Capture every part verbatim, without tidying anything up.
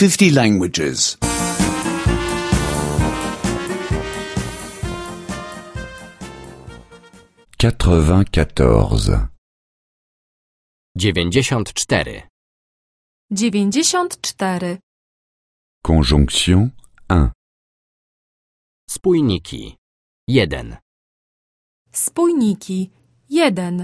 fifty languages. quatre-vingt-quatorze. dziewięćdziesiąt cztery. dziewięćdziesiąt cztery. Conjonction un. Spójniki. jeden. Spójniki. jeden.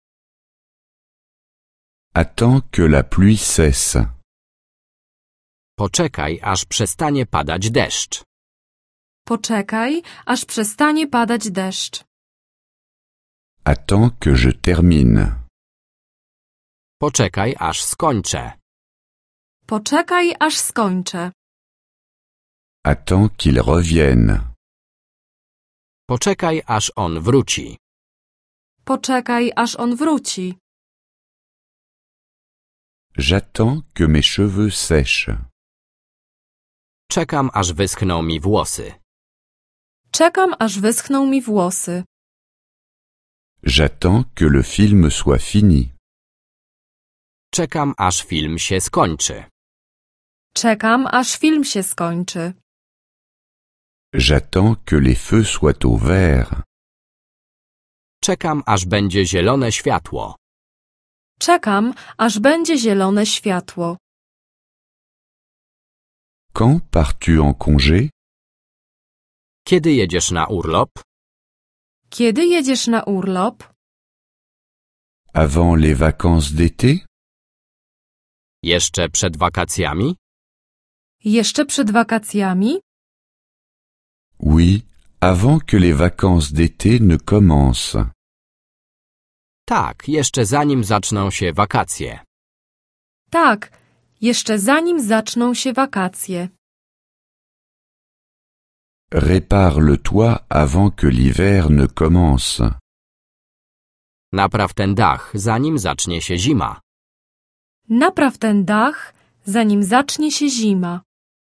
Attends que la pluie cesse. Poczekaj, aż przestanie padać deszcz. Poczekaj, aż przestanie padać deszcz. Attends que je termine. Poczekaj, aż skończę. Poczekaj, aż skończę. Attends qu'il revienne. Poczekaj, aż on wróci. Poczekaj, aż on wróci. J'attends que mes cheveux sèchent. Czekam, aż wyschną mi włosy. Czekam, aż wyschną mi włosy. J'attends que le film soit fini. Czekam, aż film się skończy. Czekam, aż film się skończy. J'attends que les feux soient au vert. Czekam, aż będzie zielone światło. Czekam, aż będzie zielone światło. Quand pars-tu en congé? Kiedy jedziesz na urlop? Kiedy jedziesz na urlop? Avant les vacances d'été? Jeszcze przed wakacjami? Jeszcze przed wakacjami? Oui, avant que les vacances d'été ne commencent. Tak, jeszcze zanim zaczną się wakacje. Tak, jeszcze zanim zaczną się wakacje. Répare le toit avant que l'hiver ne commence. Napraw ten dach, zanim zacznie się zima. Napraw ten dach, zanim zacznie się zima.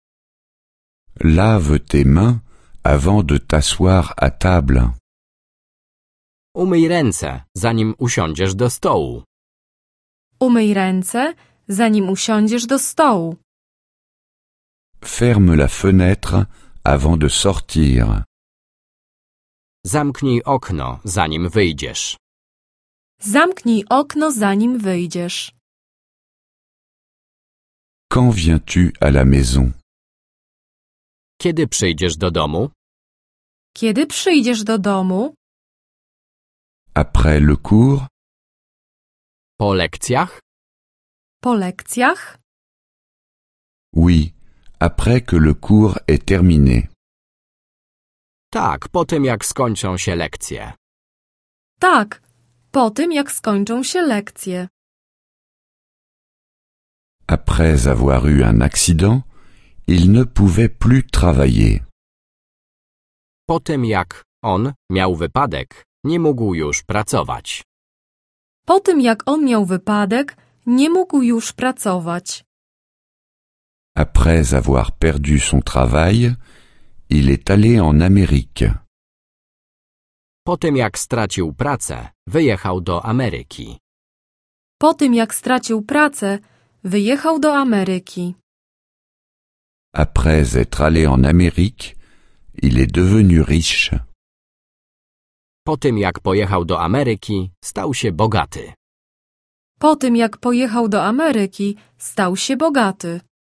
Lave tes mains avant de t'asseoir à table. Umyj ręce, zanim usiądziesz do stołu. Umyj ręce, zanim usiądziesz do stołu. Ferme la fenêtre avant de sortir. Zamknij okno, zanim wyjdziesz. Zamknij okno, zanim wyjdziesz. Quand viens-tu à la maison? Kiedy przyjdziesz do domu? Kiedy przyjdziesz do domu? Après le cours? Po lekcjach? Po lekcjach? Oui, après que le cours est terminé. Tak, po tym jak skończą się lekcje. Tak, po tym jak skończą się lekcje. Après avoir eu un accident, il ne pouvait plus travailler. Po tym jak on miał wypadek, nie mógł już pracować. Po tym jak on miał wypadek, nie mógł już pracować. Après avoir perdu son travail, il est allé en Amérique. Po tym jak stracił pracę, wyjechał do Ameryki. Po tym jak stracił pracę, wyjechał do Ameryki. Après être allé en Amérique, il est devenu riche. Po tym jak pojechał do Ameryki, stał się bogaty. Po tym jak pojechał do Ameryki, stał się bogaty.